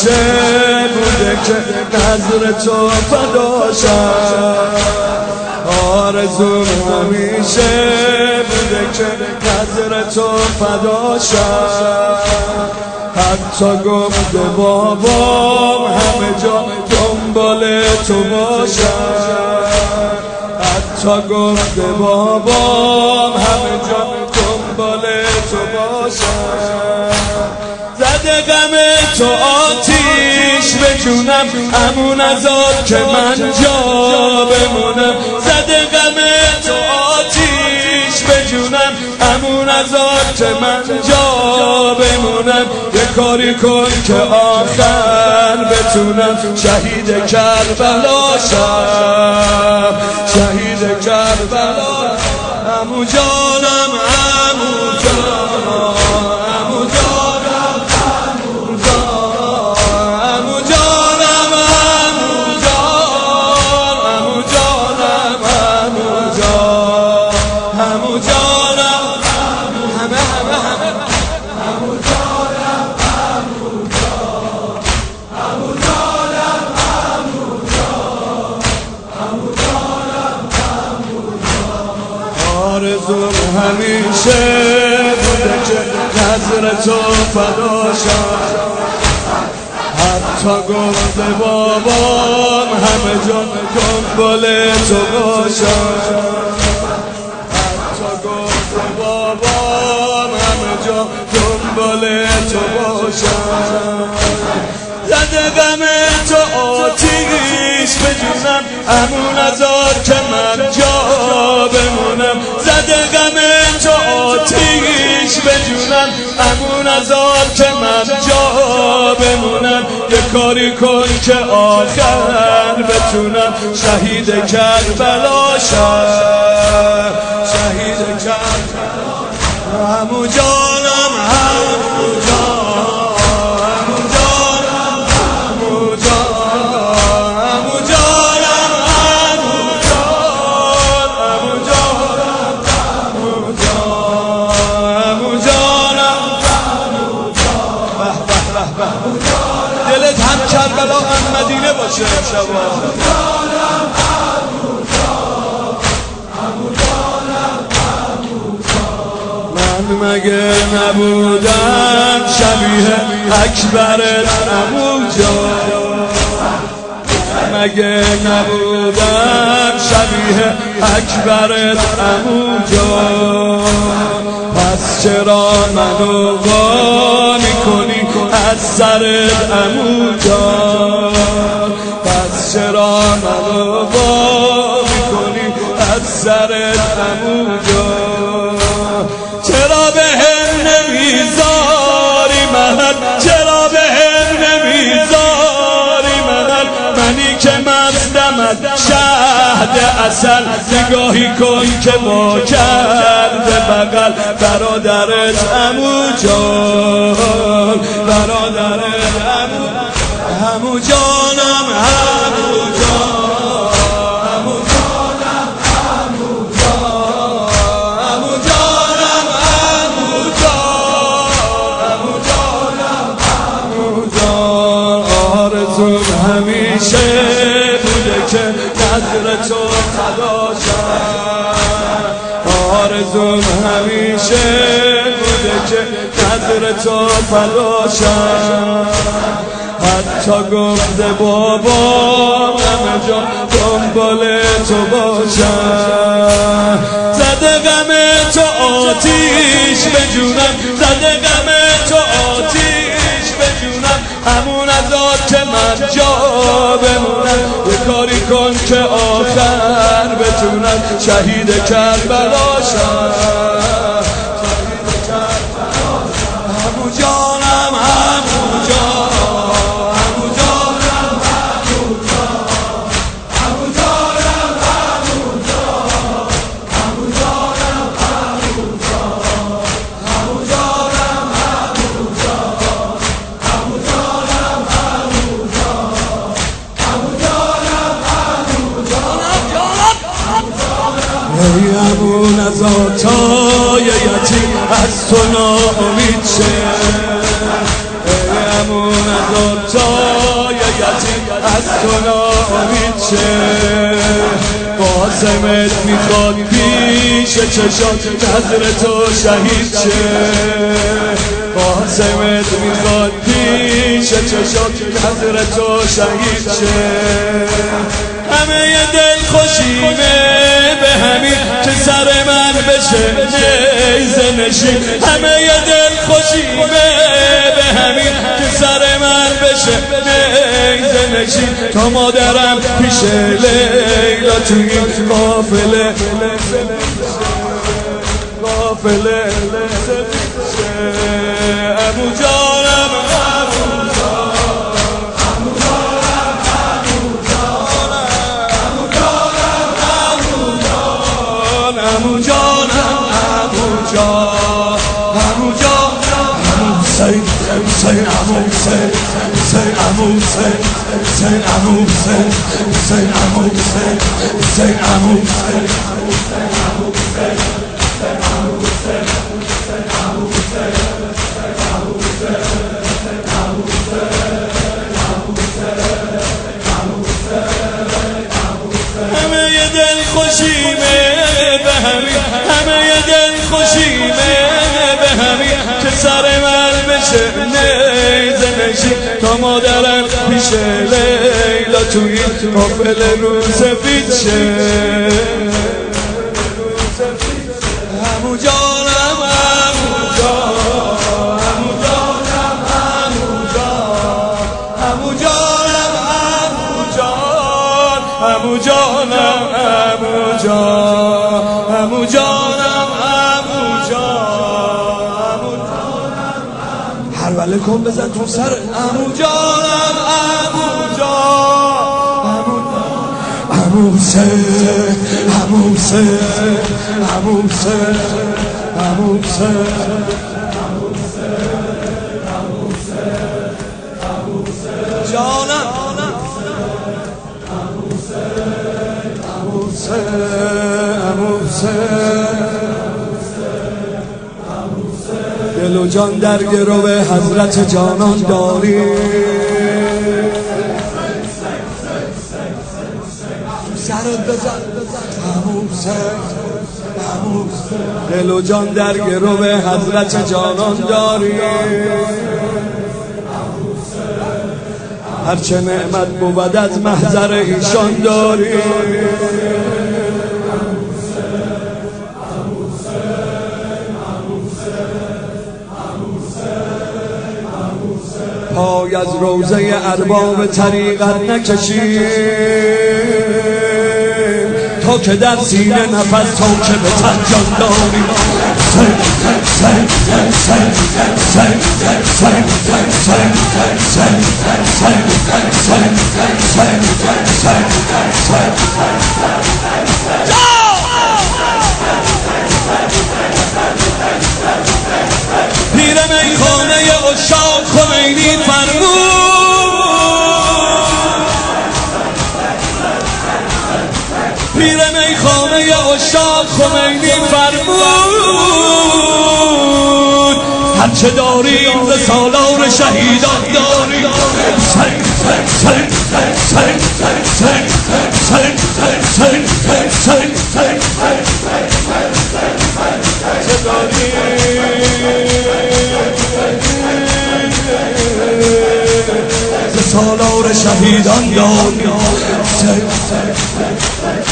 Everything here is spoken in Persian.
همیشه بوده که نظر تو فداشم. آرزوم همیشه بوده که نظر تو فداشم. حتی گفته بابام همه جا دنبال تو باشم. حتی گفته بابام همه جا دنبال تو باشم. زده غم تو آتیش به جونم همون عذاب که من جا بمونم. زده غم تو آتیش به جونم همون عذاب که من جا بمونم. یه کاری کن که آخر بتونم شهید کربلا شم. شهید کربلا عمو جانم عمو جانم عمو جانم عمو جانم عمو جانم عمو جانم عمو جانم همه عمو جانم عمو جانم عمو جانم آرزوم همیشه بوده که نظر تو فداشم. حتی گفته بابام همه جا دنبال تو باشم. حتی گفته بابام همه جا دنبال تو باشم. زده غم تو آتیش به جونم همون عذار که من جا بمونم. زده غم تو آتیش به جونم همون عذار که من جا بمونم. یه کاری کن که آخر بتونم شهید کربلا شم. شهید کربلا عمو جانم عمو جانم عمو جانم عمو جانم عمو جانم عمو جانم عمو جانم عمو جانم عمو جانم دلت هم کربلا هم مدینه باشه امشب. من مگه نبودم شبیه اکبرت عمو جان. مگه نبودم شبیه اکبرت عمو جان. پس چرا منو وا میکنی از سرت عمو جان. پس چرا منو وا میکنی از سرت عمو جان. چرا به هم نمیذاری محل چرا به هم نمیذاری محل منی که مستمت شهد عسل. نگاهی کن که با کرده بغل برادرت عمو جان. برادرت عمو جانم عمو جان عمو جانم عمو جان عمو جانم عمو جان عمو جانم عمو جان. آرزوم همیشه بوده که نظر تو فداشم. آرزوم همیشه بوده که نظر تو فداشم. حتی گفته بابام همه جا دنبال تو باشم. زده غم تو آتیش به جونم. زده غم تو آتیش به جونم همون عذاب که من جا بمونم. یه کاری کن که آخر بتونم شهید کربلا شم. عمو جانم عمو جان عمو جانم عمو جان عمو جانم عمو جان عمو جانم عمو جان عمو جانم عمو جان عمو جانم عمو جان عمو جانم ای همون از آتای یتیم از تو ناامید شه. ای همون از آتای ناامید شه قاسمت میخواد پیش چشات نظر تو شهید شه قاسمت میخواد پیش چشات نظر تو شهید شه همه دل خوشیمه به همین که سر من بشه نیزه نشین همه دل خوشیمه به همین که سر من بشه نیزه نشین تا مادرم پیش لیلا توی قافله قافله عمو جانم عمو جانم عمو جان عمو حسین حسین عمو حسین حسین عمو حسین حسین عمو حسین حسین عمو حسین حسین عمو حسین همه دل خوشیمه به همین همه دل خوشیمه به همین که سر من بشه نیزه نشین تا مادرم پیش لیلا توی قافله رو سفید شه عمو جانم عمو جان عمو جانم عمو جان عمو جانم عمو جان عمو جانم عمو جان عمو جانم عمو جان هر وله کن بزن تو سر عمو جانم عمو جان عمو حسین عمو حسین عمو حسین عمو حسین جانم عمو حسین دل و جان در گرو حضرت جانان داری سرت بزن عمو حسین دل و جان در گرو حضرت جانان داری هرچه نعمت بود از محضر ایشان داری پای از روضه ارباب طریقت نکشید تا که در سینه نفس تا که به تن جان داری پیر میخانه عشاق خمینی فرمود پیر میخانه عشاق خمینی فرمود هرچه داری ز سالار شهیدان داری سالار شهیدان داری